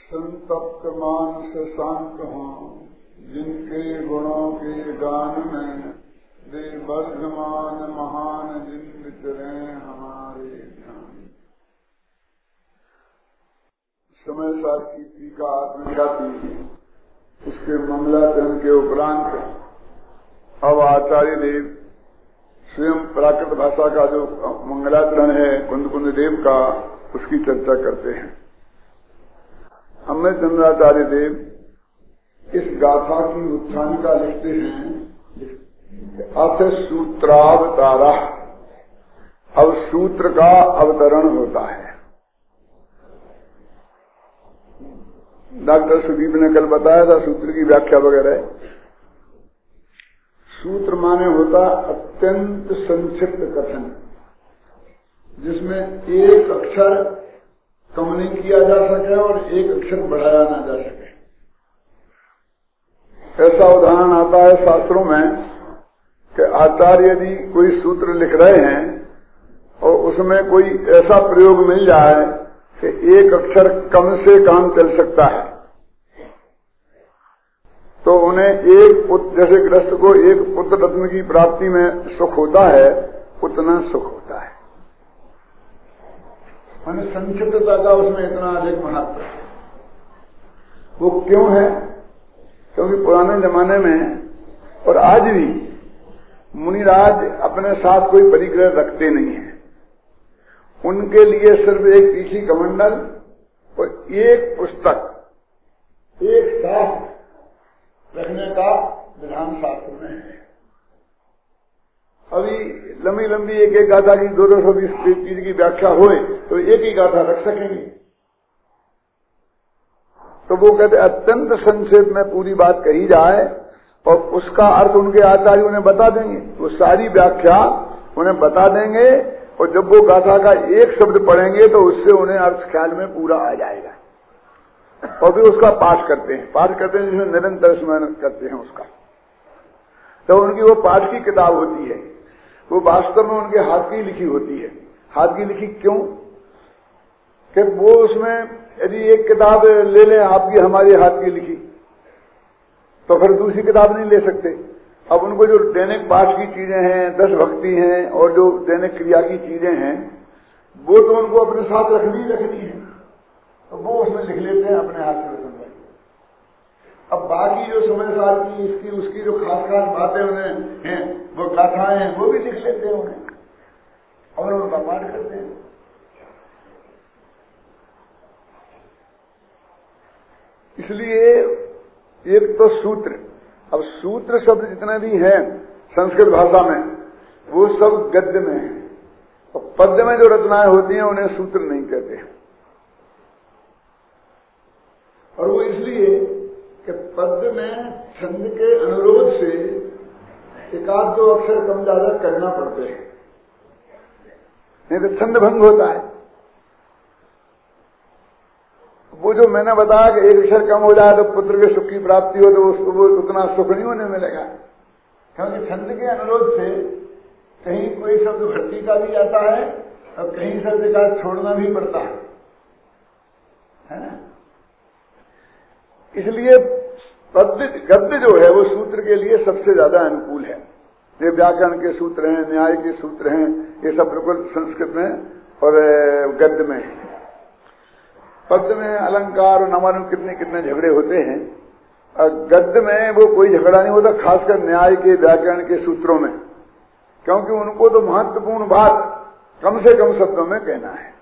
संतप्त मानस शांत हों, जिनके गुणों के गान में दे वर्धमान महान जिन विचरे हमारे ध्यान। समय साथ की टीका आत्मख्याति, उसके मंगलाचरण के उपरांत अब आचार्य देव स्वयं प्राकृत भाषा का जो मंगलाचरण है कुंद देव का, उसकी चर्चा करते हैं। हमें चंद्राचार्य देव इस गाथा की उत्थानिका लिखते हैं, अथ सूत्रावतारा। अब सूत्र का अवतरण होता है। डॉक्टर सुदीप ने कल बताया था सूत्र की व्याख्या वगैरह। सूत्र माने होता अत्यंत संक्षिप्त कथन, जिसमें एक अक्षर कम नहीं किया जा सके और एक अक्षर बढ़ाया ना जा सके। ऐसा उदाहरण आता है शास्त्रों में कि आचार्य यदि कोई सूत्र लिख रहे हैं और उसमें कोई ऐसा प्रयोग मिल जाए कि एक अक्षर कम से काम चल सकता है, तो उन्हें जैसे गृहस्थ को एक पुत्र रत्न की प्राप्ति में सुख होता है, उतना सुख होता है। माने संक्षिप्तता का उसमें इतना अधिक महत्व है। वो क्यों है? क्योंकि पुराने जमाने में और आज भी मुनिराज अपने साथ कोई परिग्रह रखते नहीं है। उनके लिए सिर्फ एक तीखी कमंडल और एक पुस्तक, एक शास्त्र रखने का विधान शास्त्र में है। अभी लंबी लंबी एक गाथा की 220 चीज की व्याख्या होए तो एक ही गाथा रख सकेंगे। तो वो कहते अत्यंत संक्षेप में पूरी बात कही जाए और उसका अर्थ उनके आचार्य उन्हें बता देंगे। वो सारी व्याख्या उन्हें बता देंगे और जब वो गाथा का एक शब्द पढ़ेंगे तो उससे उन्हें अर्थ ख्याल में पूरा आ जाएगा। और भी उसका पाठ करते हैं जिसमें निरंतर स्मरण करते हैं उसका। तो उनकी वो पाठ की किताब होती है, वो वास्तव में उनके हाथ की लिखी होती है। हाथ की लिखी क्यों? कि वो उसमें यदि एक किताब ले लें आपकी हमारी हाथ की लिखी, तो फिर दूसरी किताब नहीं ले सकते। अब उनको जो दैनिक पाठ की चीजें हैं, 10 भक्ति हैं और जो दैनिक क्रिया की चीजें हैं, वो तो उनको अपने साथ रखनी है, तो वो उसमें लिख लेते हैं अपने हाथ से वचन भाई। अब बाकी जो समय साल की इसकी उसकी जो खास बातें उन्हें हैं, वो गाथाएं हैं, वो भी लिख लेते हैं उन्हें और उनका पाठ करते हैं। इसलिए एक तो सूत्र, अब सूत्र शब्द जितने भी हैं संस्कृत भाषा में वो सब गद्य में है, और पद्य में जो रचनाएं होती हैं उन्हें सूत्र नहीं कहते हैं। और वो इसलिए कि पद्य में छंद के अनुरोध से एकाध दो अक्षर कम ज्यादा करना पड़ते हैं, नहीं तो छंद भंग होता है। वो जो मैंने बताया कि एक अक्षर कम हो जाए तो पुत्र के सुख की प्राप्ति हो, तो उसको वो उतना सुख नहीं होने मिलेगा, क्योंकि छंद के अनुरोध से कहीं कोई शब्द भर्ती का भी आता है और कहीं शब्द का छोड़ना भी पड़ता है ना। इसलिए गद्य जो है वो सूत्र के लिए सबसे ज्यादा अनुकूल है। ये व्याकरण के सूत्र हैं, न्याय के सूत्र हैं, ये सब बिल्कुल संस्कृत में और गद्य में है। पद्य में अलंकार और नवान कितने झगड़े होते हैं, और गद्य में वो कोई झगड़ा नहीं होता, खासकर न्याय के व्याकरण के सूत्रों में, क्योंकि उनको तो महत्वपूर्ण बात कम से कम शब्दों में कहना है।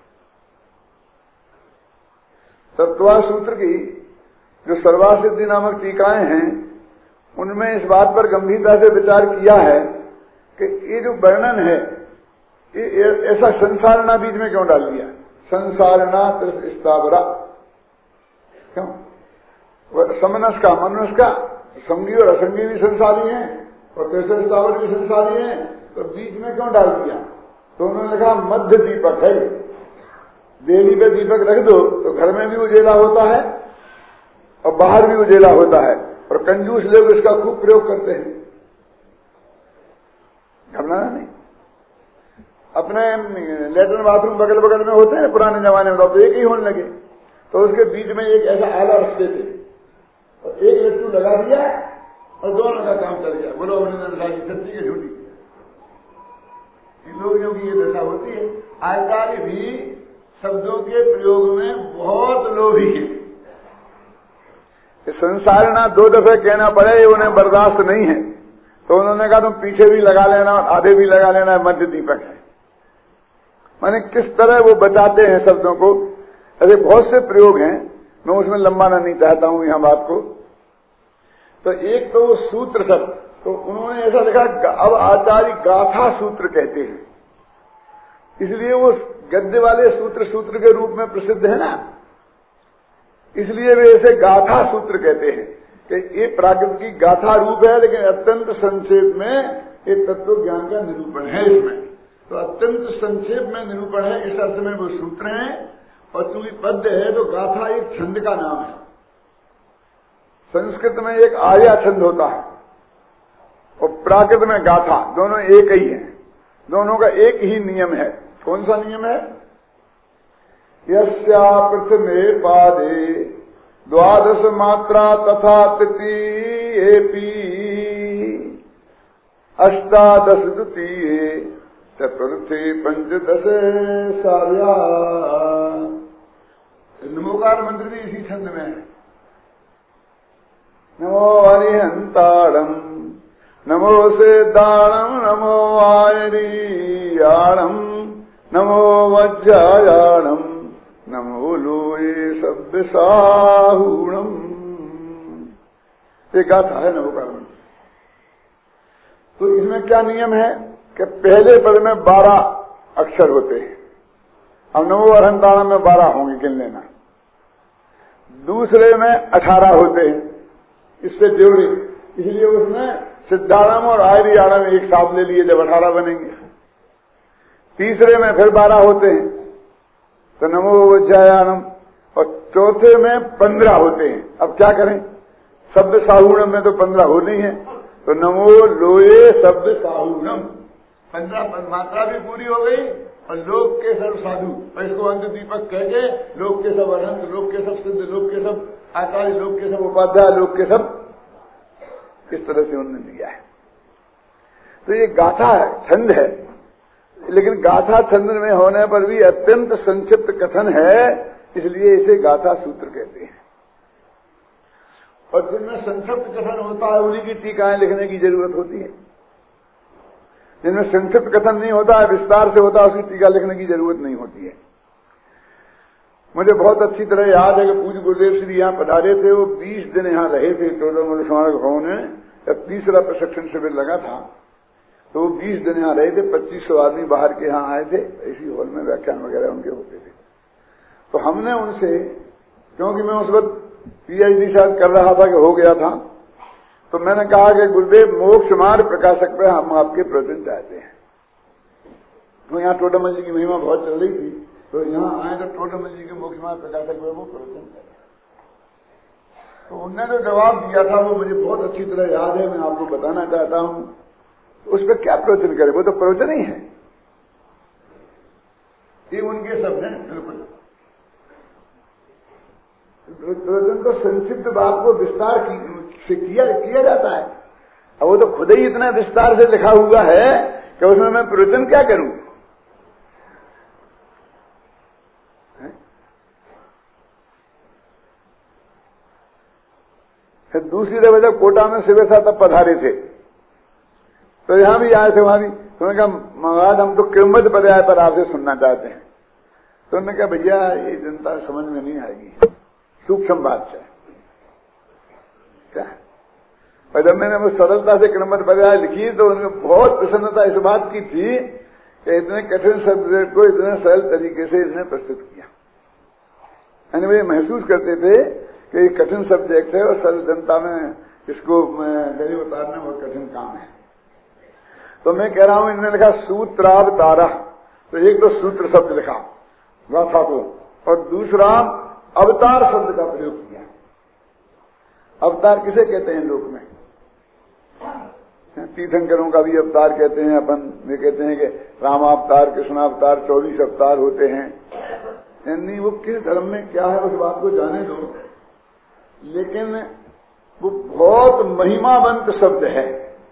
तत्वा सूत्र की जो सर्वासिद्धि नामक टीकाएं हैं, उनमें इस बात पर गंभीरता से विचार किया है कि ये जो वर्णन है, ये ऐसा संसारना बीच में क्यों डाल दिया? संसारना स्थावरा क्यों? समनस का मनुष्य का संगी और असंगी भी संसारी हैं और कैसे स्थावर भी संसारी हैं, तो बीच में क्यों डाल दिया? तो उन्होंने कहा मध्य दीपक है, देवी पे दीपक रख दो तो घर में भी उजेला होता है और बाहर भी उजेला होता है, और कंजूस लोग इसका खूब प्रयोग करते हैं। घबराना नहीं। अपने लेटरिन बाथरूम बगल बगल में होते हैं पुराने जमाने में, तो एक ही होने लगे, तो उसके बीच में एक ऐसा आला रखते थे और एक लट्टू लगा दिया और दोनों का काम चल गया। बोलो अभिनंदन की सच्ची की झूठी। इन लोगों की ये दशा होती है। आचार्य भी शब्दों के प्रयोग में बहुत लोभी है। संसार ना 2 दफे कहना पड़े उन्हें बर्दाश्त नहीं है, तो उन्होंने कहा तुम पीछे भी लगा लेना और आधे भी लगा लेना, मध्य दीपक है। माने किस तरह वो बताते हैं शब्दों को। ऐसे बहुत से प्रयोग हैं, मैं उसमें लंबाना नहीं चाहता हूं यहां बात को। तो एक तो वो सूत्र शब्द, तो उन्होंने ऐसा लिखा, अब आचार्य गाथा सूत्र कहते हैं, इसलिए वो गद्य वाले सूत्र के रूप में प्रसिद्ध है ना, इसलिए वे इसे गाथा सूत्र कहते हैं कि ये प्राकृत की गाथा रूप है, लेकिन अत्यंत संक्षेप में ये तत्व ज्ञान का निरूपण है। इसमें तो अत्यंत संक्षेप में निरूपण है, इस अर्थ में वो सूत्र है। और चूंकि पद्य है तो गाथा एक छंद का नाम है। संस्कृत में एक आर्या छंद होता है और प्राकृत में गाथा, दोनों एक ही है। दोनों का एक ही नियम है। कौन सा नियम है? यस्या प्रथमे पादे 12 मात्रा तथा तृतीयेपि 18 द्वितीये चतुर्थे 15 सार्या। नमोकार मंत्र भी इसी छंद में है। नमो हरिहंताड़म नमो सिद्धाणम नमो आयरीयाणम नमो वज्रायाणम नमो लोये सभ्य साहूणम। ये गाथा है नमोकार मंत्र। तो इसमें क्या नियम है कि पहले पद में 12 अक्षर होते हैं। अब नमो अरहंताणम में 12 होंगे, गिन लेना। दूसरे में 18 होते हैं, इससे जोड़ी, इसलिए उसमें सिद्धाणम और आयरियाणम एक साथ ले लिए, जब 18 बनेंगे। तीसरे में फिर 12 होते हैं, तो नमो वज्रायाणम। और चौथे में 15 होते हैं। अब क्या करें? शब्द साहूणम में तो 15 होनी है, तो नमो लोये शब्द साहूणम, 15 मात्रा भी पूरी हो गई। और लोक के सब साधु, और इसको अंत दीपक कह के लोक के सब अनंत, लोक के सब सिद्ध, लोक के सब आचार्य, लोक के सब उपाध्याय, लोक के सब, किस तरह से उन्होंने दिया है। तो ये गाथा है, छंद है, लेकिन गाथा छंद में होने पर भी अत्यंत संक्षिप्त कथन है, इसलिए इसे गाथा सूत्र कहते हैं। और जिनमें संक्षिप्त कथन होता है उन्हीं की टीकाएं लिखने की जरूरत होती है। जिनमें संक्षिप्त कथन नहीं होता है, विस्तार से होता है, उसकी टीका लिखने की जरूरत नहीं होती है। मुझे बहुत अच्छी तरह याद है कि पूज्य गुरुदेव श्री यहाँ पधारे थे। वो 20 दिन यहाँ रहे थे टोडरमल स्मारक भवन में। जब तीसरा प्रशिक्षण शिविर लगा था तो वो 20 दिन यहाँ रहे थे। 2500 आदमी बाहर के यहाँ आए थे, इसी हॉल में व्याख्यान वगैरह उनके होते थे। तो हमने उनसे, क्योंकि मैं उस वक्त PhD शायद कर रहा था कि हो गया था, तो मैंने कहा कि गुरुदेव मोक्ष मार्ग प्रकाशक पे हम आपके प्रवचन चाहते हैं। तो यहाँ टोडरमल जी की महिमा बहुत चल रही थी, तो यहाँ आए तो टोडरमल जी के मोक्ष मार्ग प्रकाशक पे वो प्रवचन करें। तो उनने जो जवाब दिया था वो मुझे बहुत अच्छी तरह याद है, मैं आपको बताना चाहता हूं। तो उस पर क्या प्रवचन करें, वो तो प्रवचन ही है, ये उनके शब्द हैं। बिल्कुल प्रवचन तो संक्षिप्त बात को विस्तार से किया जाता है। अब वो तो खुद ही इतना विस्तार से लिखा हुआ है कि उसमें मैं प्रवचन क्या करूं। फिर दूसरी दफा जब कोटा में शिविर था तब पधारे थे, तो यहां भी आए थे। वहां भी उन्होंने कहा महाराज हम तो किरमत पर्याय पर आपसे सुनना चाहते हैं। तो उन्होंने कहा भैया ये जनता समझ में नहीं आएगी, सूक्ष्म बात है क्या। और जब मैंने वो सरलता से किरमत पर्याय लिखी तो उनको बहुत प्रसन्नता इस बात की थी कि इतने कठिन शब्द को इतने सरल तरीके से इसने प्रस्तुत किया। यानी वे महसूस करते थे कि ये कठिन सब्जेक्ट है और सरल जनता में इसको गरीब उतारना बहुत कठिन काम है। तो मैं कह रहा हूं इन्होंने लिखा सूत्रावतारा, तो एक तो सूत्र शब्द लिखा गाथा को, और दूसरा अवतार शब्द का प्रयोग किया। अवतार किसे कहते हैं लोक में? तीर्थंकरों का भी अवतार कहते हैं अपन। वे कहते हैं कि रामावतार, कृष्णावतार, 24 अवतार होते हैं। यानी वो किस धर्म में क्या है उस बात को जाने दो, लेकिन वो बहुत महिमावंत शब्द है।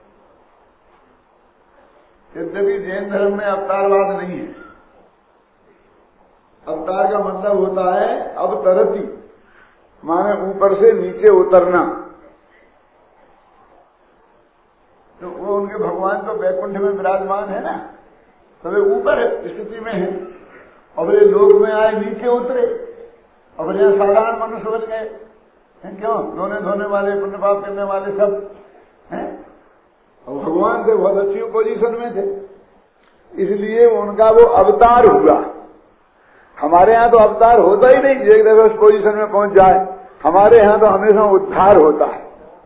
यद्यपि जैन धर्म में अवतारवाद नहीं है। अवतार का मतलब होता है अवतरती, माने ऊपर से नीचे उतरना। तो वो उनके भगवान तो वैकुंठ में विराजमान है ना, तो वे ऊपर स्थिति में है, और वे लोक में आए नीचे उतरे, और यहाँ साधारण मनुष्य बन गए। क्यों? रोने धोने वाले, पुण्य पाप करने वाले सब हैं, और भगवान से बहुत अच्छी पोजीशन में थे, इसलिए उनका वो अवतार हुआ। हमारे यहाँ तो अवतार होता ही नहीं, एक दफे उस पोजीशन में पहुंच जाए। हमारे यहाँ तो हमेशा उद्धार होता है,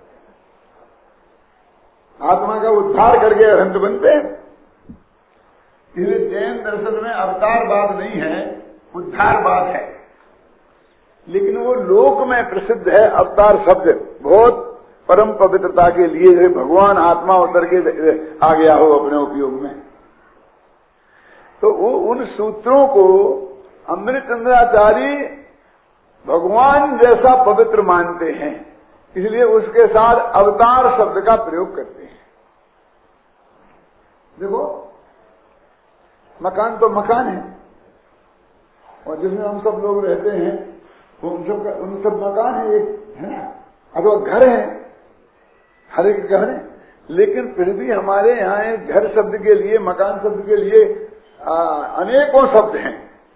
आत्मा का उद्धार करके अरहंत बनते हैं। इसलिए जैन दर्शन में अवतारवाद नहीं है, उद्धारवाद है। लेकिन वो लोक में प्रसिद्ध है अवतार शब्द, बहुत परम पवित्रता के लिए, जैसे भगवान आत्मा उतर के आ गया हो अपने उपयोग में। तो वो उन सूत्रों को अमृतचंद्राचार्य भगवान जैसा पवित्र मानते हैं, इसलिए उसके साथ अवतार शब्द का प्रयोग करते हैं। देखो, मकान तो मकान है, और जिसमें हम सब लोग रहते हैं वो उन सब मकान है, एक है ना, अथवा घर है, हर एक घर है। लेकिन फिर भी हमारे यहाँ घर शब्द के लिए, मकान शब्द के लिए अनेकों शब्द हैं,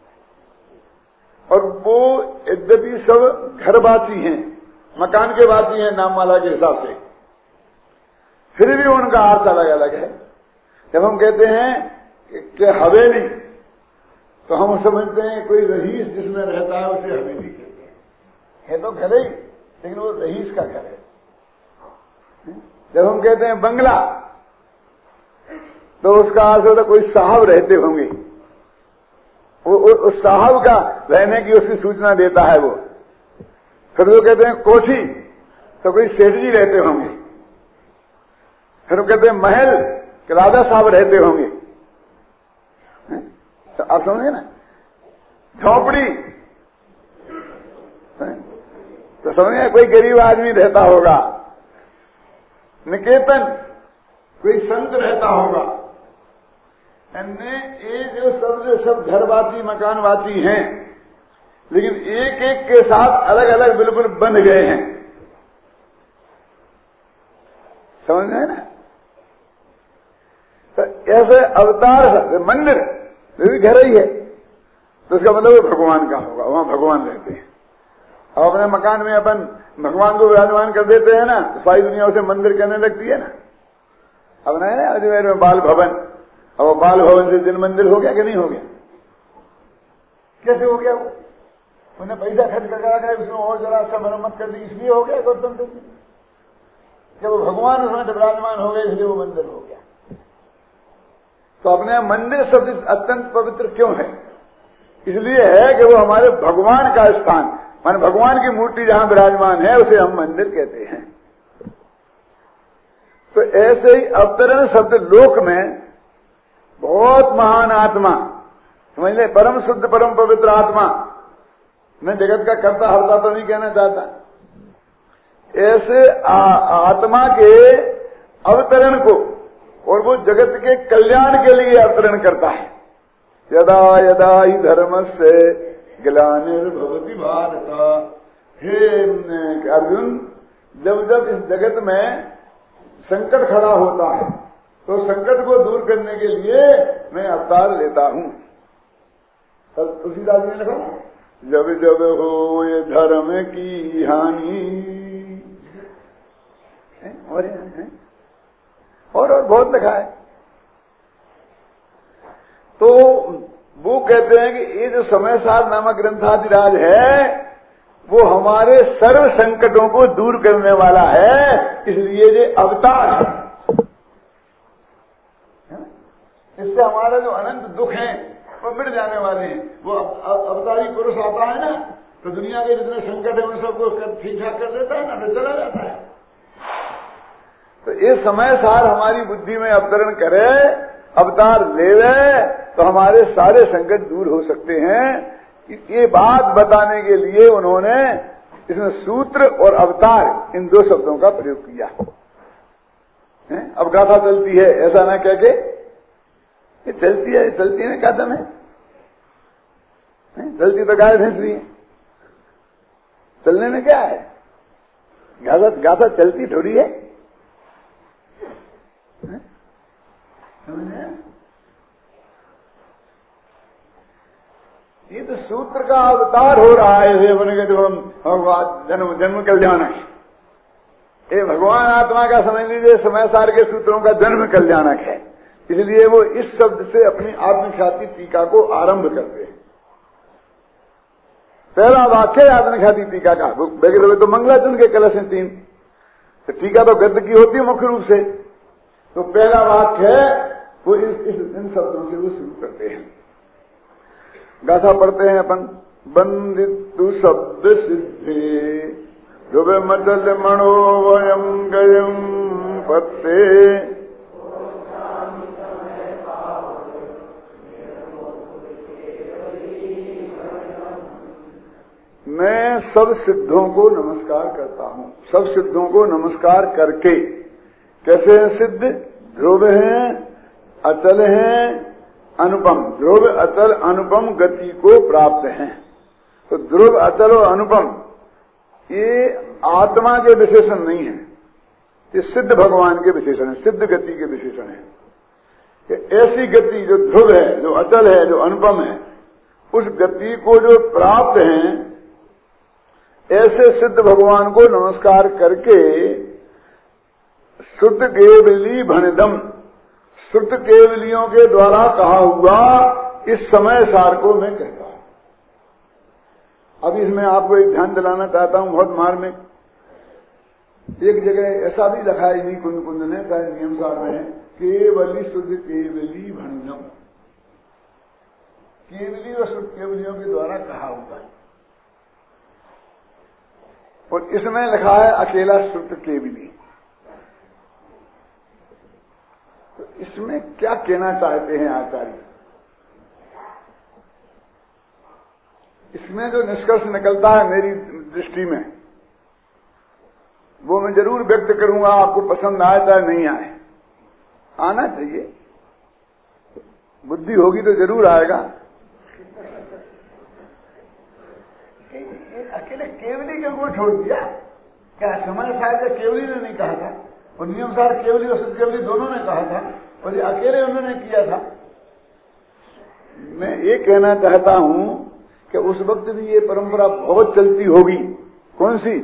और वो यद्यपि सब घरवासी हैं, मकान के वासी हैं नाममाला के हिसाब से, फिर भी उनका अर्थ अलग अलग है। जब हम कहते हैं कि हवेली, तो हम समझते हैं कोई रहीस जिसमें रहता है उसे हवेली कहते हैं। है तो घर ही, लेकिन वो रहीस का घर है। जब हम कहते हैं बंगला, तो उसका अर्थ होता कोई साहब रहते होंगे, उस साहब का रहने की उसकी सूचना देता है वो। फिर वो कहते हैं कोठी, तो कोई सेठ जी रहते होंगे। फिर वो कहते हैं महल, कि राजा साहब रहते होंगे। तो आप समझे ना, झोपड़ी, तो समझे कोई गरीब आदमी रहता होगा। निकेतन, कोई संत रहता होगा। ये जो सब घरवासी मकानवासी हैं, लेकिन एक एक के साथ अलग अलग बिल्कुल बन गए हैं। समझ में है ना? तो ऐसे अवतार मंदिर भी घर ही है, तो उसका मतलब भगवान का होगा, वहां भगवान रहते हैं। अब अपने मकान में अपन भगवान को विराजमान कर देते हैं ना, तो सारी दुनिया उसे मंदिर कहने लगती है ना। अब नहीं ना अजमेर में बाल भवन, अब बाल भवन से दिन मंदिर हो गया कि नहीं हो गया? कैसे हो गया? वो उन्हें पैसा खर्च कर उसमें और जरा सा मरम्मत कर दी, इसलिए हो गया गौतम बुद्ध। जब वो भगवान उसमें विराजमान हो गए, इसलिए वो मंदिर हो गया। तो अपने मंदिर शब्द अत्यंत पवित्र क्यों है? इसलिए है कि वो हमारे भगवान का स्थान, मान भगवान की मूर्ति जहां विराजमान है उसे हम मंदिर कहते हैं। तो ऐसे ही अवतरण शब्द लोक में बहुत महान आत्मा, समझ ले, परम शुद्ध परम पवित्र आत्मा, मैं जगत का कर्ता हरता तो नहीं कहना चाहता, ऐसे आत्मा के अवतरण को, और वो जगत के कल्याण के लिए अवतरण करता है। यदा यदा ही धर्मस्य ग्लानिर्भवति भारत, हे अर्जुन, जब जब इस जगत में संकट खड़ा होता है तो संकट को दूर करने के लिए मैं अवतार लेता हूं। तुलसीदास ने लिखा, जब जब हो ये धर्म की हानि, और बहुत लिखा है। तो वो कहते हैं कि ये जो समय सार नामक ग्रंथाधिराज है, वो हमारे सर्व संकटों को दूर करने वाला है, इसलिए ये अवतार है। इससे हमारा जो अनंत दुख है वो मिट जाने वाले हैं। वो अवतारी पुरुष आता है ना, तो दुनिया के जितने संकट है उन सबको ठीक ठाक कर देता है ना, फिर चला जाता है। तो ये समय सार हमारी बुद्धि में अवतरण करे, अवतार ले ले, तो हमारे सारे संकट दूर हो सकते हैं। ये बात बताने के लिए उन्होंने इसमें सूत्र और अवतार इन दो शब्दों का प्रयोग किया। अब गाथा चलती है ऐसा ना कह के, ये चलती है क्या दम है? चलती तो गाय भैंस रही है, चलने में क्या है? गाथा चलती थोड़ी है। ये तो सूत्र का अवतार हो रहा है। बने के जो हम जन्म कल्याणक, ये भगवान आत्मा का समझ लीजिए समय सार के सूत्रों का जन्म कल्याणक है। इसलिए वो इस शब्द से अपनी आत्मख्याति टीका को आरंभ करते हैं। पहला वाक्य आत्मख्याति टीका का, तो मंगलाचरण के कलश हैं 3, तो टीका तो गद्य की होती है मुख्य रूप से। तो पहला वाक्य है वो इन शब्दों से वो शुरू करते हैं। गाथा पढ़ते हैं अपन। बंदितु शब्द सिद्धे ध्रुव मचल मणो वयम गयम पत्ते मैं सब सिद्धों को नमस्कार करता हूं। सब सिद्धों को नमस्कार करके, कैसे हैं सिद्ध? ध्रुव हैं, अचल हैं, अनुपम। ध्रुव अचल अनुपम गति को प्राप्त हैं। तो ध्रुव अचल और अनुपम ये आत्मा के विशेषण नहीं है, ये सिद्ध भगवान के विशेषण है, सिद्ध गति के विशेषण है। कि ऐसी गति जो ध्रुव है, जो अचल है, जो अनुपम है, उस गति को जो प्राप्त हैं, ऐसे सिद्ध भगवान को नमस्कार करके श्रुत केवली भनिदम, श्रुत केवलियों के द्वारा कहा हुआ इस समय सार को मैं कहता हूं। अब इसमें आपको एक ध्यान दिलाना चाहता हूं, बहुत मार्मिक। एक जगह ऐसा भी लिखा है इन्हीं कुंद ने, चाहे नियम सार में है, केवली शुद्ध केवली भनिदम, केवली और शुद्ध केवलियों के द्वारा कहा हुआ है। और इसमें लिखा है अकेला श्रुत केवली। तो इसमें क्या कहना चाहते हैं आचार्य? इसमें जो निष्कर्ष निकलता है मेरी दृष्टि में, वो मैं जरूर व्यक्त करूंगा। आपको पसंद आए चाहे नहीं आए, आना चाहिए, बुद्धि होगी तो जरूर आएगा। अकेले केवली के को छोड़ दिया क्या? समय साहब केवली ने नहीं कहा था, और नियम सार केवली और शुद्ध केवली दोनों ने कहा था, और ये अकेले उन्होंने किया था। मैं ये कहना चाहता हूं कि उस वक्त भी ये परंपरा बहुत चलती होगी। कौन सी?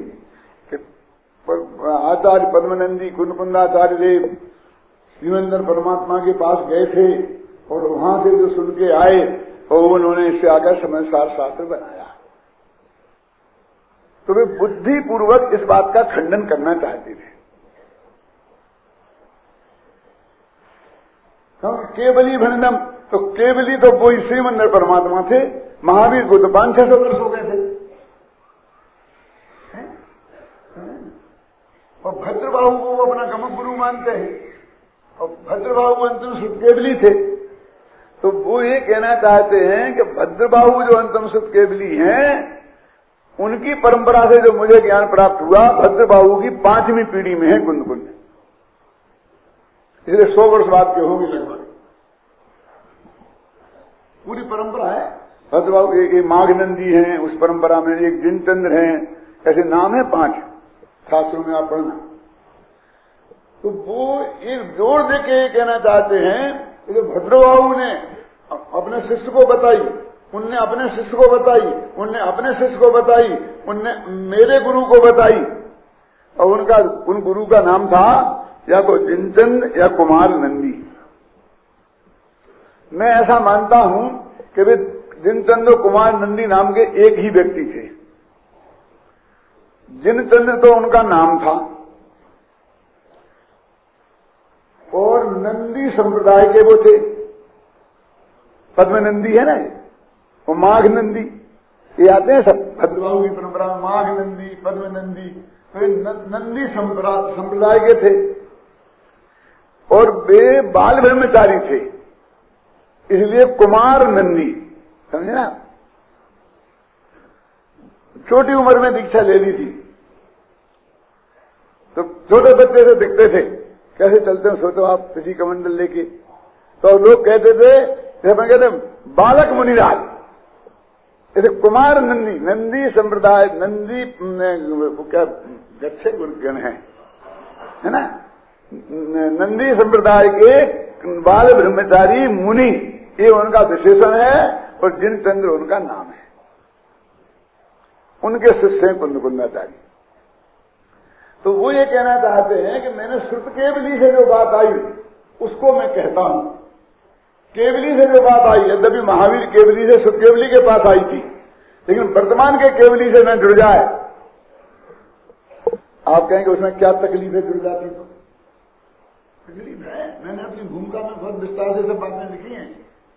आचार्य पद्मनंदी कुंदकुंदाचार्य देव श्रीमंदर परमात्मा के पास गए थे, और वहां से जो सुन के आए, और उन्होंने इससे आकर समय सार शास्त्र बनाया। तो वे बुद्धि पूर्वक इस बात का खंडन करना चाहते थे। केवली भनिदम, तो केवली तो वो श्रीमंदर परमात्मा थे। महावीर को तो 500-600 वर्ष हो गए थे। और भद्रबाहु को वो अपना गमक गुरु मानते हैं, और भद्रबाहु अंतिम शुद्ध केवली थे। तो वो ये कहना चाहते हैं कि भद्रबाहु जो अंतिम शुद्ध केवली हैं, उनकी परंपरा से जो मुझे ज्ञान प्राप्त हुआ, भद्रबाहु की 5वीं पीढ़ी में है कुंद। इसलिए 100 वर्ष बाद के होंगे लगभग। पूरी परंपरा है। भद्रबाहु एक माघनंदी हैं उस परंपरा में, एक जिनचंद्र हैं, ऐसे नाम है 5 शास्त्रों में आप पढ़ना। तो वो एक जोड़ देके कहना चाहते हैं कि जो भद्रबाहु ने अपने शिष्य को बताई, उनने अपने शिष्य को बताई, उनने अपने शिष्य को बताई, उनने मेरे गुरु को बताई, और उन गुरु का नाम था या तो जिनचंद या कुमार नंदी। मैं ऐसा मानता हूं कि वे जिनचंद और कुमार नंदी नाम के एक ही व्यक्ति थे। जिनचंद तो उनका नाम था, और नंदी संप्रदाय के वो थे। पद्मनंदी है ना, वो माघ नंदी, ये आते हैं सब भद्रबाहु की परंपरा में, माघ नंदी, पद्मनंदी, तो नंदी संप्रदाय के थे। और वे बाल ब्रह्मचारी थे, इसलिए कुमार नंदी, समझे ना। छोटी उम्र में दीक्षा ले ली थी, तो छोटे बच्चे से दिखते थे, कैसे चलते हैं सोचो आप किसी कमंडल लेके, तो लोग कहते थे, कहते बालक मुनिराज, जैसे कुमार नंदी, नंदी संप्रदाय, नंदी क्या गच्छे गुण है ना, नंदी संप्रदाय के बाल ब्रह्मचारी मुनि, ये उनका विशेषण है, और जिन चंद्र उनका नाम है, उनके शिष्य हैं कुंदकुंदाचार्य। तो वो ये कहना चाहते हैं कि मैंने श्रुत केवली से जो बात आई उसको मैं कहता हूं। केवली से जो बात आई, यद्यपि महावीर केवली से श्रुत केवली के पास आई थी, लेकिन वर्तमान के केवली से न जुड़ जाए, आप कहेंगे उसमें क्या तकलीफ है, जुड़ जाती तो तकलीफ है। मैंने अपनी भूमिका में बहुत विस्तार से सब बातें लिखी हैं।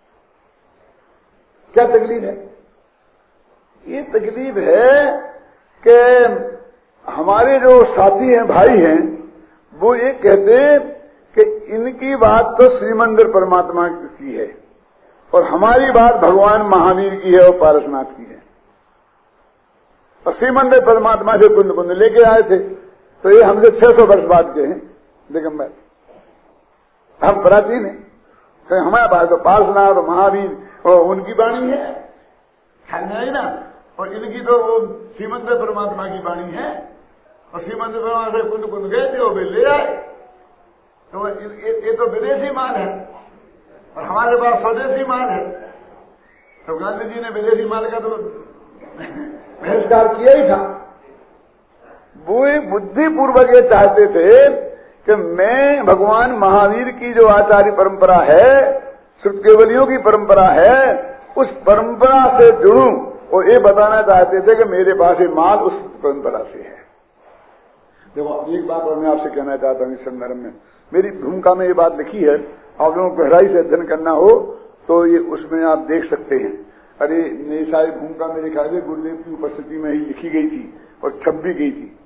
क्या तकलीफ है? ये तकलीफ है कि हमारे जो साथी हैं, भाई हैं, वो ये कहते कि इनकी बात तो श्रीमंदिर परमात्मा की है और हमारी बात भगवान महावीर की है और पारसनाथ की है, और श्रीमंदिर परमात्मा से कुंद कुंद लेके आए थे, तो ये हमसे 600 वर्ष बाद के हैं दिगंबर, हम प्राचीन हैं, तो हमारे पास तो पारसनाथ और महावीर और उनकी वाणी है, ख्याल में आई ना, और इनकी तो वो श्रीमंदिर परमात्मा की वाणी है, और श्रीमंदिर परमात्मा से कुंद कुंद गए थे, वो वे ले आए, तो ये तो विदेशी माल है और हमारे पास स्वदेशी माल है। तो गांधी जी ने विदेशी माल का तो बहिष्कार किया ही था। वो एक बुद्धिपूर्वक ये चाहते थे कि मैं भगवान महावीर की जो आचार्य परंपरा है, श्रुत केवलियों की परंपरा है, उस परंपरा से जुड़ूं, और ये बताना चाहते थे कि मेरे पास ये माल उस परंपरा से है। देखो एक बात और मैं आपसे कहना चाहता हूं इस संदर्भ में, मेरी भूमिका में ये बात लिखी है, आप लोगों को गहराई से अध्ययन करना हो तो ये उसमें आप देख सकते हैं। अरे ये सारी भूमिका मेरे ख्याल से गुरुदेव की उपस्थिति में ही लिखी गई थी और छप भी गई थी।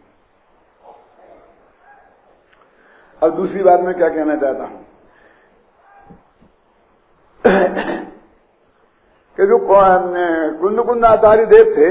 अब दूसरी बात मैं क्या कहना चाहता हूं कि जो कुंद आचार्य देव थे,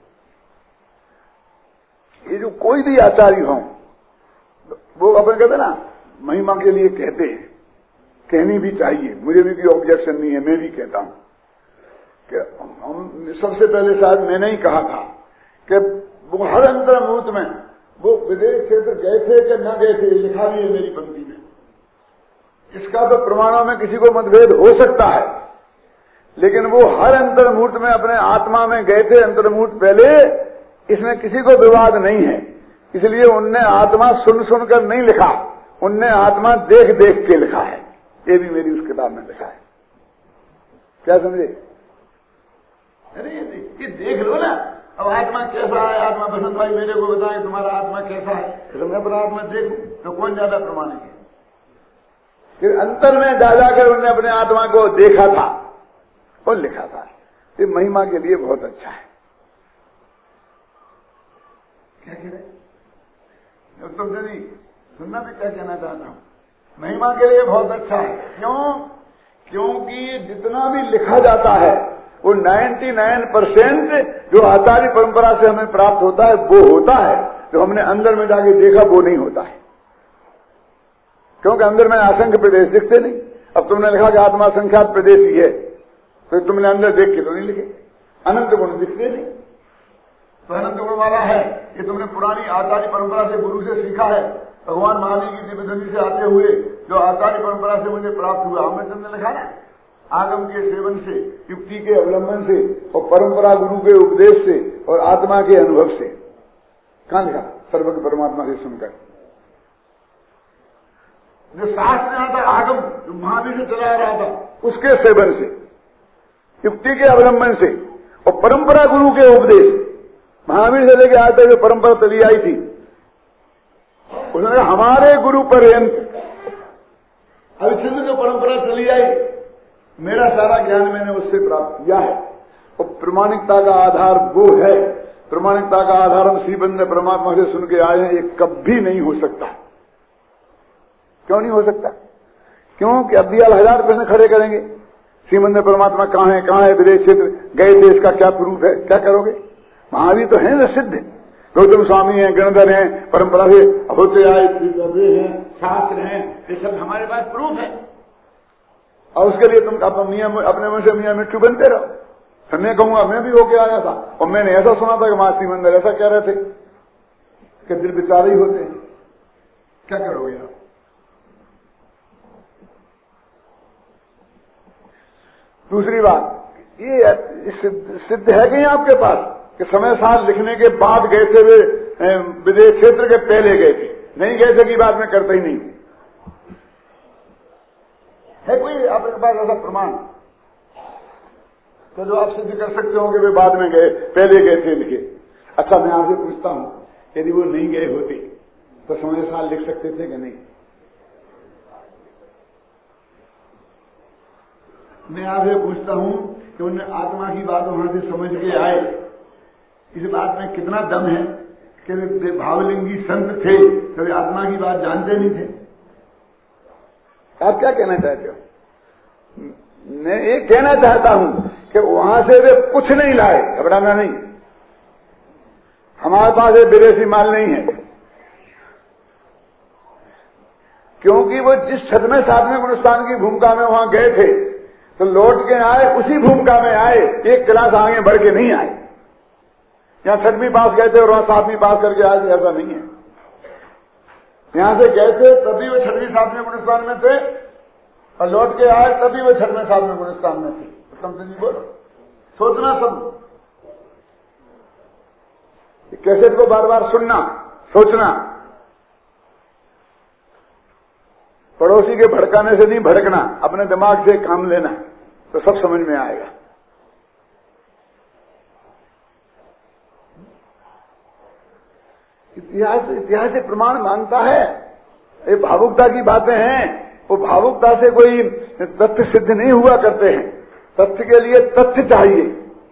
ये जो कोई भी आचार्य हो, वो अपन कहते ना महिमा के लिए कहते हैं, कहनी भी चाहिए, मुझे भी कोई ऑब्जेक्शन नहीं है, मैं भी कहता हूं कि हम सबसे पहले शायद मैंने ही कहा था कि वो हर अंतर मुहूर्त में वो विदेश क्षेत्र गए थे कि न गए थे, लिखा भी है मेरी पंक्ति में। इसका तो प्रमाणों में किसी को मतभेद हो सकता है, लेकिन वो हर अंतर मुहूर्त में अपने आत्मा में गए थे, अंतर मुहूर्त पहले, इसमें किसी को विवाद नहीं है। इसलिए उनने आत्मा सुन सुनकर नहीं लिखा, उनने आत्मा देख देख के लिखा है। ये भी मेरी उस किताब में लिखा है। क्या समझे? अरे ये देख लो ना, अब आत्मा कैसा है, आत्मा बसंत भाई मेरे को बताए तुम्हारा आत्मा कैसा है, तो मैं अपना आत्मा देखूं तो कौन ज्यादा प्रमाणिक है? फिर अंतर में जा जाकर उन्होंने अपने आत्मा को देखा था और लिखा था। ये महिमा के लिए बहुत अच्छा है। क्या कह रहे तुमसे नहीं सुनना, भी क्या कहना चाहता हूं, महिमा के लिए बहुत अच्छा है। क्यों? क्योंकि जितना भी लिखा जाता है वो 99% जो आचार्य परंपरा से हमें प्राप्त होता है वो होता है, जो हमने अंदर में जाके देखा वो नहीं होता है। क्योंकि अंदर में असंख्य प्रदेश दिखते नहीं। अब तुमने लिखा कि आत्मा संख्यात प्रदेश ही है, तो तुमने अंदर देख के तो नहीं लिखे। अनंत गुण दिखते नहीं, तो अनंत गुण वाला है, ये तुमने पुरानी आचार्य परंपरा से गुरु से सीखा है। भगवान महावीर की दिव्यध्वनि से आते हुए जो आचार्य परंपरा से मुझे प्राप्त हुआ, हमने तुमने लिखा ना, आगम के सेवन से, युक्ति के अवलंबन से, और परंपरा गुरु के उपदेश से, और आत्मा के अनुभव से। कहां लिखा? सर्वज्ञ परमात्मा से सुनकर। जो शास्त्र में आता आगम, जो महावीर से चला आ रहा था, उसके सेवन से, युक्ति के अवलंबन से, और परंपरा गुरु के उपदेश, महावीर से लेके आते जो परंपरा चली आई थी, उसने हमारे गुरु पर्यंत अविच्छिन्न जो परंपरा चली आई, मेरा सारा ज्ञान मैंने उससे प्राप्त किया है। और प्रामाणिकता का आधार वो है, प्रामाणिकता का आधार हम श्रीबंद परमात्मा से सुन के आए हैं, ये कभी नहीं हो सकता। क्यों नहीं हो सकता? क्योंकि अब भी आप 1000 प्रश्न खड़े करेंगे, श्रीमंदिर परमात्मा कहां है, विदेश क्षेत्र गए थे, इसका क्या प्रूफ है, क्या करोगे? महावीर तो हैं ना सिद्ध, गौतम स्वामी हैं, गणधर हैं, परंपरा से होते आए हैं, शास्त्र हैं, ये सब हमारे पास प्रूफ है। और उसके लिए तुम अपने मुंह से मियां मिट्टू बनते रहो। तो मैं कहूंगा मैं भी होके आया था और मैंने ऐसा सुना था कि महासी मंदिर ऐसा कह रहे थे कि दिल बेचारे ही होते हैं, क्या करोगे आप? दूसरी बात, ये सिद्ध है कहीं आपके पास कि समय साल लिखने के बाद गए थे वे विदेश क्षेत्र के पहले गए थे, नहीं गए थे कि बाद में करते ही नहीं? है कोई आपके पास ऐसा प्रमाण तो जो आप सिद्ध कर सकते हो कि वे बाद में गए, पहले गए थे लिखे? अच्छा, मैं आपसे पूछता हूं, यदि वो नहीं गए होते तो समय साल लिख सकते थे कि नहीं? मैं आपसे पूछता हूं कि उन्हें आत्मा की बात वहां से समझ के आए, इस बात में कितना दम है कि वे भावलिंगी संत थे तो वे आत्मा की बात जानते नहीं थे? आप क्या कहना चाहते हो? मैं ये कहना चाहता हूं कि वहां से वे कुछ नहीं लाए, घबराना नहीं। हमारे पास ये विदेशी माल नहीं है, क्योंकि वो जिस छठवें सातवें गुणस्थान की भूमिका में वहां गए थे तो लौट के आए उसी भूमिका में आए, एक क्लास आगे बढ़ के नहीं आए। यहां छठवीं पास गए थे और वहां सातवीं पास करके आए, ऐसा नहीं है। यहां से गए थे तभी वो छठवीं सातवें गुणस्थान में थे और लौट के आए तभी वो छठवें सातवें गुणस्थान में थे। समझे जी? बोलो, सोचना सब, कैसेट को बार बार सुनना, सोचना, पड़ोसी के भड़काने से नहीं भड़कना, अपने दिमाग से काम लेना, तो सब समझ में आएगा। इतिहास प्रमाण मांगता है, ये भावुकता की बातें हैं, वो भावुकता से कोई तथ्य सिद्ध नहीं हुआ करते हैं। तथ्य के लिए तथ्य चाहिए।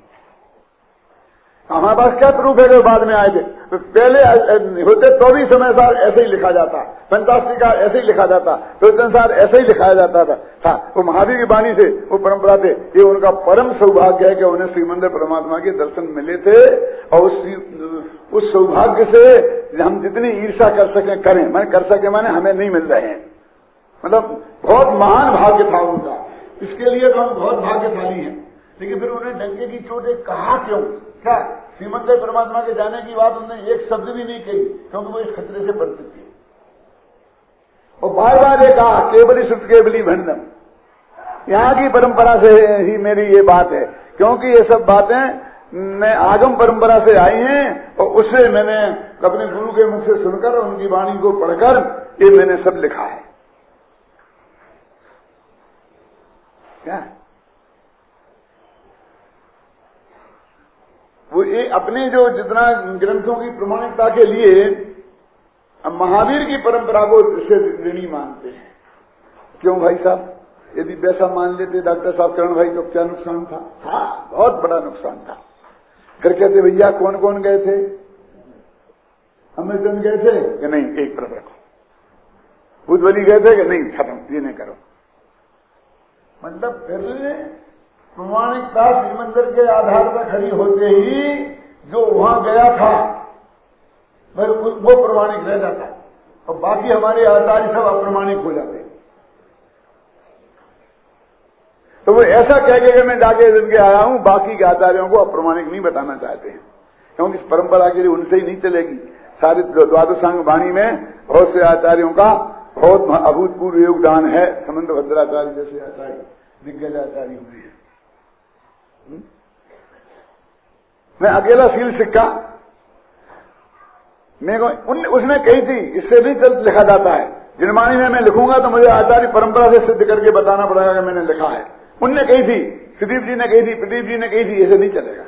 हमारे पास क्या प्रूफ है कि बाद में आए थे? तो पहले होते तो भी समय सार ऐसे ही लिखा जाता, फंतास्टिका ऐसे ही लिखा जाता, तो संसार ऐसे ही लिखाया जाता था। वो महावीर की वाणी से, वो परंपरा थे, ये उनका परम सौभाग्य है कि उन्हें श्रीमंदिर परमात्मा के दर्शन मिले थे। और उस सौभाग्य से हम जितनी ईर्षा कर सके करें, मैंने कर सके माने हमें नहीं मिल रहे हैं, मतलब बहुत महान भाग्य था उनका, इसके लिए तो हम बहुत भाग्यशाली हैं। लेकिन फिर उन्हें डंके की चोट एक कहा क्यों? क्या श्रीमंदिर परमात्मा के जाने की बात उन्होंने एक शब्द भी नहीं कही, क्योंकि वो इस खतरे से परिचित थी। और बार बार ये कहा केवली सुख केवली भंडम, यहाँ की परंपरा से ही मेरी ये बात है, क्योंकि ये सब बातें मैं आगम परंपरा से आई हैं और उससे मैंने अपने गुरु के मुख से सुनकर उनकी वाणी को पढ़कर ये मैंने सब लिखा है। क्या वो ये अपने जो जितना ग्रंथों की प्रमाणिकता के लिए महावीर की परंपरा को इससे ऋणी मानते हैं। क्यों भाई साहब? यदि वैसा मान लेते डॉक्टर साहब करण भाई तो क्या नुकसान था? हाँ, बहुत बड़ा नुकसान था। फिर कहते भैया कौन कौन गए थे? अमृतचंद गए थे कि नहीं? एक तरफ रखो। बुद्धवली गए थे कि नहीं? खत्म, ये नहीं करो। मतलब फिर प्रमाणिकता श्रीमंदिर के आधार पर खड़ी होते ही जो वहां गया था वो प्रमाणिक रह जाता और बाकी हमारे आचार्य सब अप्रमाणिक हो जाते। तो वो ऐसा कह के मैं जाके जिनके आया हूं, बाकी के आचार्यों को अप्रमाणिक नहीं बताना चाहते हैं, क्योंकि इस परंपरा के लिए उनसे ही नहीं चलेगी। सारी द्वादशांग वाणी में बहुत से आचार्यों का बहुत अभूतपूर्व योगदान है। समंत भद्राचार्य जैसे आचार्य, दिग्गज आचार्य हुए हैं। मैं अकेला सील सिक्का उसने कही थी, इससे भी जल्द लिखा जाता है। जिनवाणी में मैं लिखूंगा तो मुझे आचार्य परंपरा से सिद्ध करके बताना पड़ेगा कि मैंने लिखा है। उनने कही थी, सुदीप जी ने कही थी, प्रदीप जी ने कही थी, ऐसे नहीं चलेगा।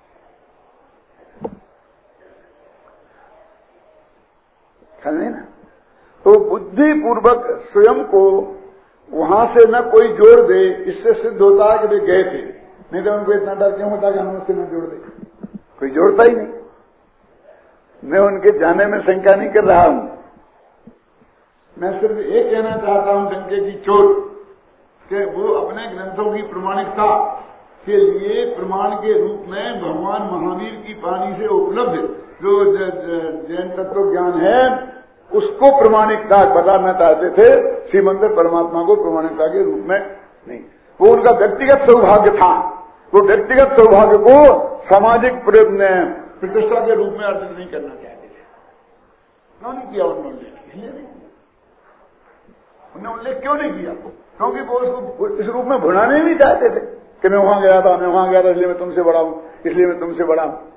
समझे ना? तो बुद्धि पूर्वक स्वयं को वहां से न कोई जोड़ दे, इससे सिद्ध होता है कि वे गए थे। नहीं तो उनको इतना डर क्यों होता कि हम उससे न जोड़ दे? कोई जोड़ता ही नहीं। मैं उनके जाने में शंका नहीं कर रहा हूं, मैं सिर्फ ये कहना चाहता हूं डंके की चोट कि वो अपने ग्रंथों की प्रमाणिकता के लिए प्रमाण के रूप में भगवान महावीर की वाणी से उपलब्ध जो जैन तत्व ज्ञान है उसको प्रमाणिकता बताना चाहते थे, श्रीमंदिर परमात्मा को प्रमाणिकता के रूप में नहीं। वो उनका व्यक्तिगत सौभाग्य था, वो व्यक्तिगत सौभाग्य को सामाजिक प्रतिष्ठा के रूप में अर्जित नहीं करना चाहते थे। क्यों नहीं किया उन्होंने? इसलिए नहीं, उन्होंने उल्लेख क्यों नहीं किया? क्योंकि वो उसको इस रूप में भुनाने नहीं चाहते थे कि मैं वहां गया था इसलिए मैं तुमसे बड़ा हूं, इसलिए मैं तुमसे बड़ा हूं।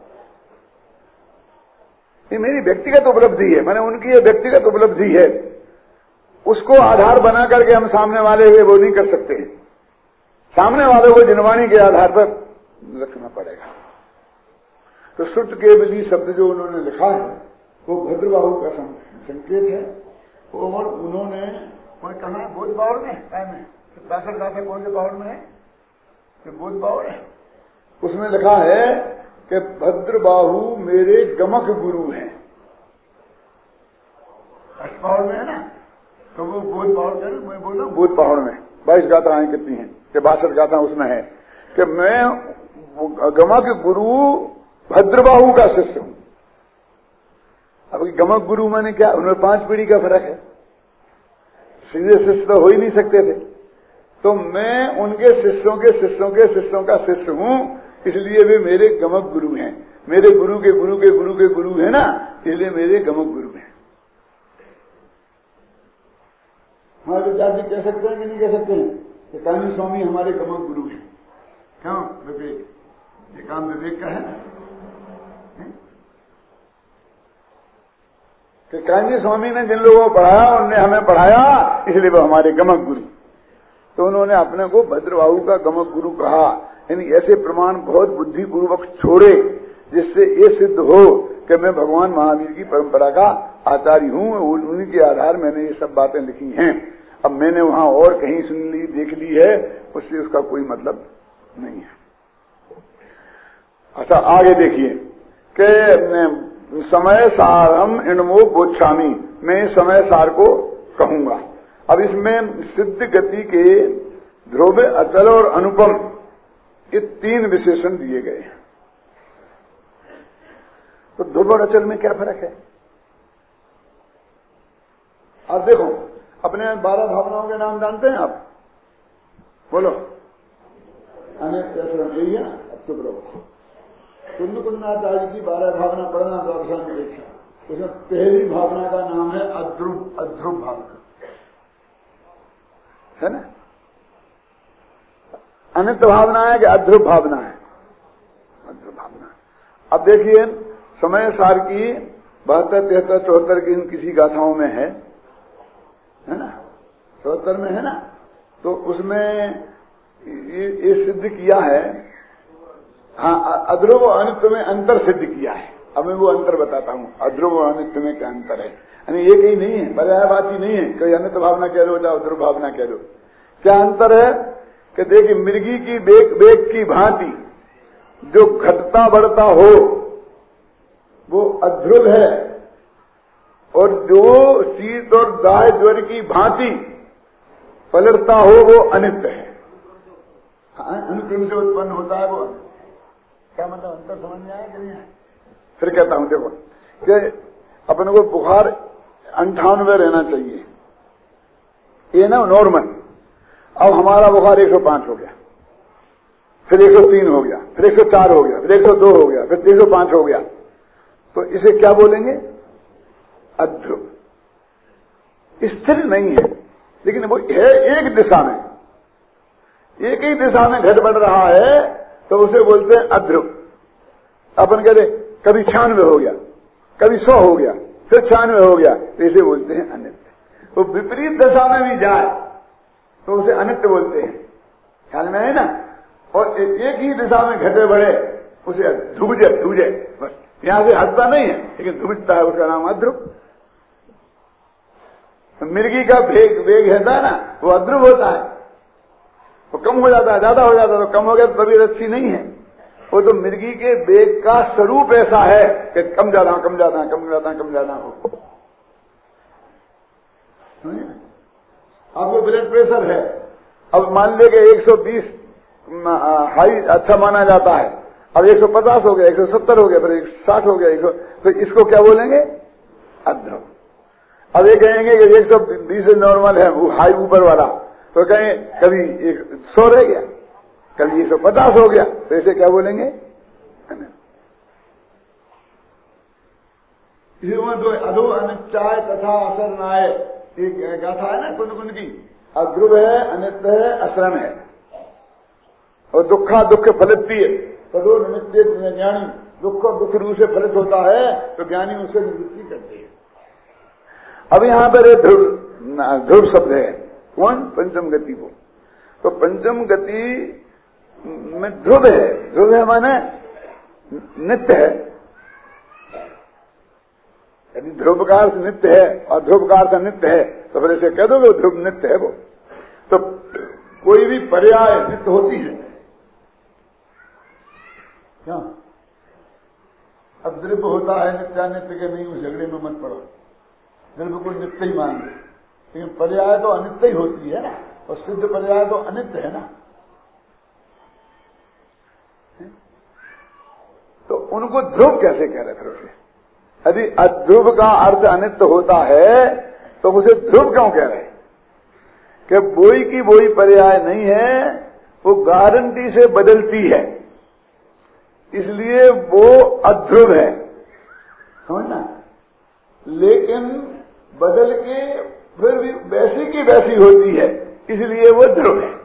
ये मेरी व्यक्तिगत उपलब्धि है, मैंने उनकी ये व्यक्तिगत उपलब्धि है, उसको आधार बना करके हम सामने वाले हुए वो नहीं कर सकते। सामने वाले को जिनवाणी के आधार पर रखना पड़ेगा। तो श्रुत केवली शब्द जो उन्होंने लिखा है वो भद्रबाहु का संकेत है। और उन्होंने कहा है बोध बाहुल में दाखिल कौन से बाहुल में है? बोध बाहुल है, उसमें लिखा है कि भद्रबाहु मेरे गमक गुरु हैं। अष्टबाहुल में है ना, तो वो बोध बाहुल है। मैं बोल रहा हूँ बोध बाहुल में 22 गाथाएं कितनी हैं कि 62 गाथा उसमें है कि मैं गमक गुरु भद्रबाहु का शिष्य हूं। अब गमक गुरु मैंने क्या, उनमें 5 पीढ़ी का फर्क है, सीधे शिष्य तो हो ही नहीं सकते थे। तो मैं उनके शिष्यों के शिष्यों के शिष्यों का शिष्य हूं, इसलिए वे मेरे गमक गुरु हैं। मेरे गुरु के गुरु के गुरु के गुरु है ना, इसलिए मेरे गमक गुरु हैं। हमारे विद्यार्थी कह सकते हैं कि नहीं कह सकते हैं कि कान्जी स्वामी हमारे गमक गुरु हैं? क्यों? विवेक, ये काम विवेक का है ना कि कान्जी स्वामी ने जिन लोगों को पढ़ाया उनने हमें पढ़ाया, इसलिए वो हमारे गमक गुरु। तो उन्होंने अपने को भद्रबाहु का गमक गुरु कहा। यानी ऐसे प्रमाण बहुत बुद्धिपूर्वक छोड़े जिससे ये सिद्ध हो कि मैं भगवान महावीर की परंपरा का आचार्य हूं, उन्हीं के आधार मैंने ये सब बातें लिखी हैं। अब मैंने वहां और कहीं सुन ली देख ली है, उससे उसका कोई मतलब नहीं है। अच्छा आगे देखिए कि समय सारम इणमो बोच्छामी, मैं समय सार को कहूंगा। अब इसमें सिद्ध गति के ध्रुव, अचल और अनुपम ये 3 विशेषण दिए गए हैं। तो ध्रुव और अचल में क्या फर्क है? आप देखो, अपने 12 भावनाओं के नाम जानते हैं आप? बोलो। अनेक यही है ना, अब चुप रहो। कुंदकुंदाचार्य की 12 भावना पढ़ना द्वादशांग दीक्षा, उसमें पहली भावना का नाम है अध्रुव। अध्रुव भावना है ना, अनित्य भावना है कि अध्रुव भावना है? अध्रुव भावना। अब देखिए समय सार की 72, 73, 74 की इन किसी गाथाओं में है ना, 74 में है ना, तो उसमें ये सिद्ध किया है। हाँ, अध्रुव और अनित्य में अंतर सिद्ध किया है। अब मैं वो अंतर बताता हूँ, अध्रुव और अनित्य में क्या अंतर है। यानी एक ही नहीं है, पर्यायवाची नहीं है, कोई अनित्य भावना कह लो चाहे अध्रुव भावना कह लो। क्या अंतर है कि देखिए मृगी की बेग की भांति जो घटता बढ़ता हो वो अध्रुव है, और जो शीत और दाह ज्वर की भांति पलटता हो वो अनित्य है। अनुक्रम से उत्पन्न होता है वो। क्या मतलब अंतर समझ में आया कि नहीं आया? फिर कहता हूं देखो कि अपने को बुखार 98 रहना चाहिए, ये ना नॉर्मल। अब हमारा बुखार 105 हो गया, फिर 103 हो गया, फिर 104 हो गया, फिर 102 हो गया, फिर 305 हो गया, तो इसे क्या बोलेंगे? अध्रुव। स्थिर नहीं है, लेकिन वो है एक दिशा में, एक ही दिशा में घट बढ़ रहा है, तो उसे बोलते हैं अध्रुव। अपन कहते कभी 96 हो गया, कभी 100 हो गया, फिर 96 हो गया, तो इसे बोलते हैं अनित्य। तो विपरीत दिशा में भी जाए तो उसे अनित्य बोलते हैं, ख्याल में है ना। और एक ही दिशा में घटे बढ़े उसे ध्रुजे, बस यहां से हटता नहीं है लेकिन ध्रुजता है, उसका नाम अध्रुव। मिर्गी का वेग रहता है ना, वो अध्रुव होता है, वो कम हो जाता है, ज्यादा हो जाता है, तो कम हो गया तो तबीयत अच्छी नहीं है। वो तो मिर्गी के वेग का स्वरूप ऐसा है कि कम ज्यादा कम ज्यादा कम ज्यादा कम ज्यादा हो। आपको ब्लड प्रेशर है, अब मान ले कि 120 हाई अच्छा माना जाता है। अब 150 हो गया, 170 हो गया, फिर 160 हो गया, फिर इसको क्या बोलेंगे? अध्रुव। अब ये कहेंगे कि 120 नॉर्मल है, वो हाई ऊपर वाला, तो कहें कभी 100 रह गया, कभी 150 हो गया, तो इसे क्या बोलेंगे? अधो अनित्याय तथा असर नाय, एक गाथा है ना कुंद की, अध्रुव है, अनित्य है, असरण है, और दुखा दुख फलित है, तदो निमित्त ज्ञानी, दुख दुख रूप से फलित होता है तो ज्ञानी उससे निवृत्ति करते हैं। अब यहां पर ध्रुव शब्द है, कौन? पंचम गति को। तो पंचम गति में ध्रुव है माने नित्य है, यदि ध्रुव का अर्थ नित्य है और ध्रुव का अर्थ नित्य है तो फिर ऐसे कह दोगे ध्रुव नित्य है वो। तो कोई भी पर्याय नित्य होती है क्या? अब द्रव्य होता है नित्यानित्य के, नहीं उस झगड़े में मत पड़ो, द्रव्य को नित्य ही मान लो, लेकिन पर्याय तो अनित्य ही होती है ना, और सिद्ध पर्याय तो अनित्य है ना। तो उनको ध्रुव कैसे कह रहे फिर उसे? यदि अध्रुव का अर्थ अनित्य होता है तो उसे ध्रुव क्यों कह रहे? कि बोई की बोई पर्याय नहीं है, वो गारंटी से बदलती है, इसलिए वो अध्रुव है, समझना। लेकिन बदल के फिर भी वैसी की वैसी होती है, इसलिए वो ध्रुव है।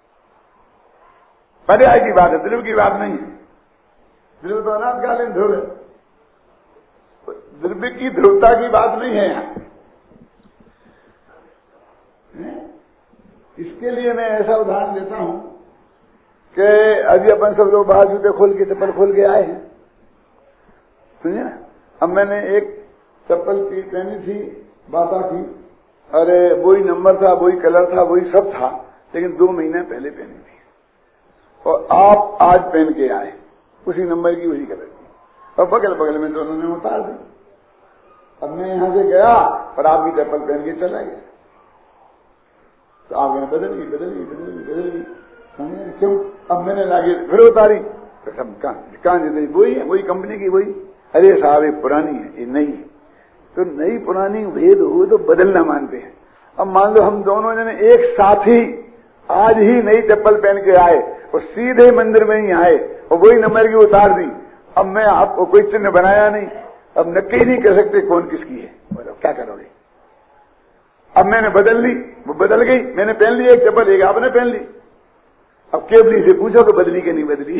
पर्याय की बात है, ध्रुव की बात नहीं है। ध्रुव तो अनाथकालीन ध्रुव है, द्रव्य की ध्रुवता की बात नहीं है यहां। इसके लिए मैं ऐसा उदाहरण देता हूं कि अभी अपन सब लोग बाहर जूते खोल के चप्पल खोल के आए हैं, सुनिए ना। अब मैंने एक चप्पल पहनी थी बाटा की, अरे वही नंबर था, वही कलर था, वही सब था, लेकिन 2 महीने पहले पहनी थी, और आप आज पहन के आए उसी नंबर की उसी कलर की, और बगल बगल में दोनों ने उतार दी। अब मैं यहां से गया और आपकी चप्पल पहन के चला गया, तो आप यहाँ बदल गई, क्यों? अब मैंने लागे फिर उतारी, तो सब कहां जीते, वही है, वही कंपनी की, वही। अरे साहब ये पुरानी है, ये नई है। तो नई पुरानी भेद हुए तो बदलना मानते हैं। अब मान लो हम दोनों जने एक साथ ही आज ही नई चप्पल पहन के आए और सीधे मंदिर में ही आए और वही नंबर की उतार दी। अब मैं आपको कोई चिन्ह बनाया नहीं, अब नक्की नहीं कह सकते कौन किसकी है, बोलो क्या करोगे? अब मैंने बदल ली, वो बदल गई, मैंने पहन ली एक चप्पल, एक आपने पहन ली। अब केवली से पूछो कि बदली कि नहीं बदली?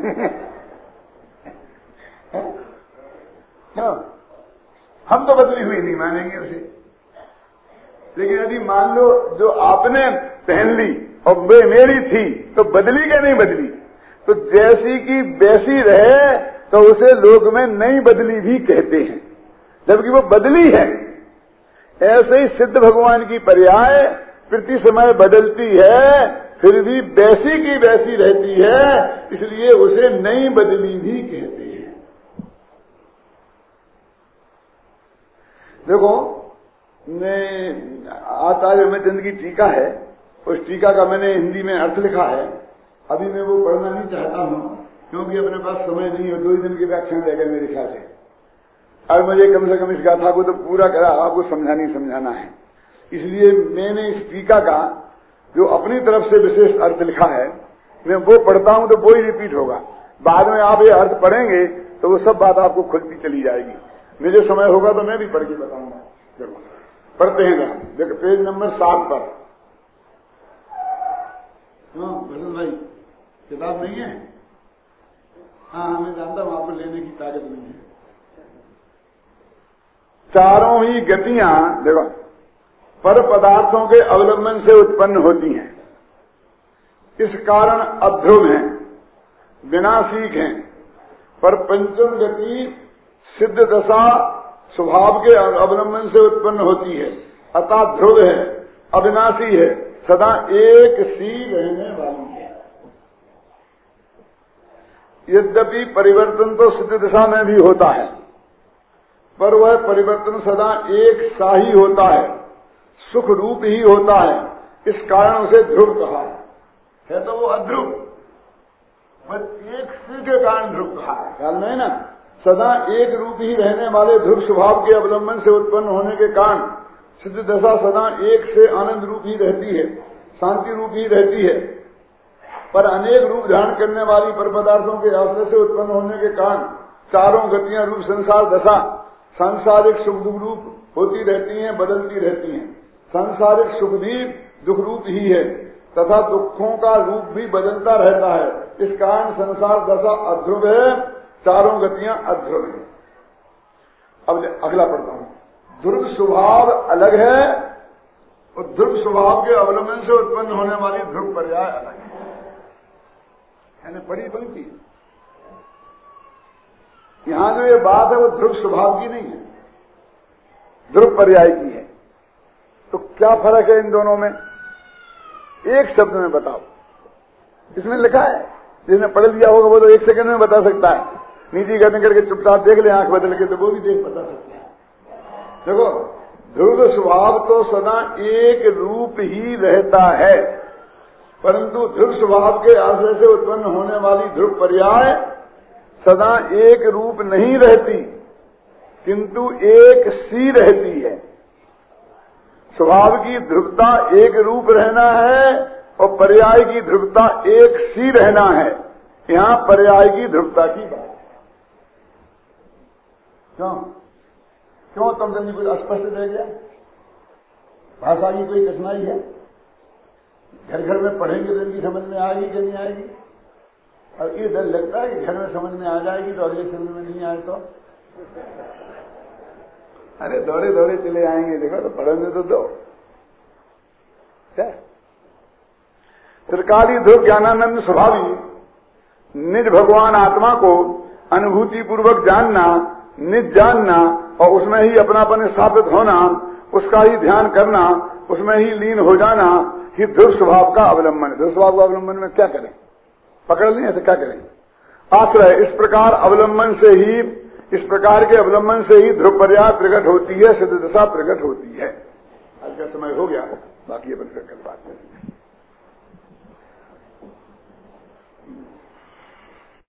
हम तो बदली हुई नहीं मानेंगे उसे, लेकिन यदि मान लो जो आपने पहन ली और वे मेरी थी तो बदली क्या नहीं बदली? तो जैसी की वैसी रहे तो उसे लोग में नई बदली भी कहते हैं, जबकि वो बदली है। ऐसे ही सिद्ध भगवान की पर्याय प्रति समय बदलती है, फिर भी वैसी की वैसी रहती है, इसलिए उसे नई बदली भी कहते हैं। देखो, आचार्य हेमचंद की टीका है, उस टीका का मैंने हिंदी में अर्थ लिखा है। अभी मैं वो पढ़ना नहीं चाहता हूं, क्योंकि अपने पास समय नहीं है, 2 दिन के व्याख्यान रहेगा मेरे ख्याल से, और मुझे कम से कम इस गाथा को तो पूरा करा आपको समझाना है। इसलिए मैंने इस टीका का जो अपनी तरफ से विशेष अर्थ लिखा है, मैं वो पढ़ता हूं तो वो ही रिपीट होगा। बाद में आप ये अर्थ पढ़ेंगे तो वो सब बात आपको खुलती चली जाएगी। मुझे समय होगा तो मैं भी पढ़ के बताऊंगा। देखो पढ़ते हैं जरा, देखो पेज नंबर 7 पर। भजन भाई किताब नहीं है? हाँ मैं जानता हूं आपको लेने की ताकत नहीं है। चारों ही गतियां देखो पर पदार्थों के अवलंबन से उत्पन्न होती हैं, इस कारण अध्रुव हैं, विनाशिक हैं। पर पंचम गति सिद्ध दशा स्वभाव के अवलंबन से उत्पन्न होती है, अतः ध्रुव है, अविनाशी है, सदा एक सी रहने वाली है। यद्यपि परिवर्तन तो सिद्ध दशा में भी होता है, पर वह परिवर्तन सदा एक सा ही होता है, सुख रूप ही होता है, इस कारण उसे ध्रुव कहा है। तो वो अध्रुव, बस एक सी के कारण ध्रुव कहा है, ख्याल में है ना। सदा एक रूप ही रहने वाले ध्रुव स्वभाव के अवलंबन से उत्पन्न होने के कारण सिद्ध दशा सदा एक से आनंद रूप ही रहती है, शांति रूप ही रहती है। पर अनेक रूप धारण करने वाली पर पदार्थों के आश्रय से उत्पन्न होने के कारण चारों गतियां रूप संसार दशा सांसारिक सुख दुख रूप होती रहती हैं, बदलती रहती हैं। सांसारिक सुख भी दुख रूप ही है तथा दुखों का रूप भी बदलता रहता है। इस कारण संसार दशा अध्रुव है, चारों गतियां अध्रुव है। अब अगला पढ़ता हूं। ध्रुव स्वभाव अलग है और ध्रुव स्वभाव के अवलंबन से उत्पन्न होने वाली ध्रुव पर्याय अलग है। मैंने पढ़ी पंक्ति, यहां जो ये बात है वो ध्रुव स्वभाव की नहीं है, ध्रुव पर्याय की है। तो क्या फर्क है इन दोनों में? एक शब्द में बताओ। इसमें लिखा है, जिसने पढ़ लिया होगा वो तो एक सेकंड में बता सकता है। नीचे गर्दन करके चुपचाप देख ले, आंख बदल के, तो वो भी देख बता सकते हैं। देखो, ध्रुव स्वभाव तो सदा एक रूप ही रहता है, परंतु ध्रुव स्वभाव के आश्रय से उत्पन्न होने वाली ध्रुव पर्याय सदा एक रूप नहीं रहती, किंतु एक सी रहती है। स्वभाव की ध्रुवता एक रूप रहना है और पर्याय की ध्रुवता एक सी रहना है। यहां पर्याय की ध्रुवता की बात है। क्यों तुम जल्दी कुछ अस्पष्ट रह गया? भाषा की कोई कठिनाई है? घर घर में पढ़ेंगे तो इनकी समझ में आएगी कि नहीं आएगी? और ये डर लगता है कि घर में समझ में आ जाएगी तो अगले समझ में नहीं आए तो अरे दौड़े दौड़े चले आएंगे। देखो तो पढ़ने तो दो। क्या त्रिकाली ध्रुव ज्ञानानंद स्वभावी निज भगवान आत्मा को अनुभूति पूर्वक जानना, निज जानना और उसमें ही अपनापन स्थापित होना, उसका ही ध्यान करना, उसमें ही लीन हो जाना ही ध्रुव स्वभाव का अवलंबन है। ध्रुव स्वभाव का अवलंबन में क्या करें? पकड़ लें तो क्या करें? आश्रय। इस प्रकार अवलंबन से ही, इस प्रकार के अवलंबन से ही ध्रुव पर्याय प्रकट होती है, सिद्ध दशा प्रकट होती है। आज का समय हो गया, बाकी अपन फिर कल बात करेंगे।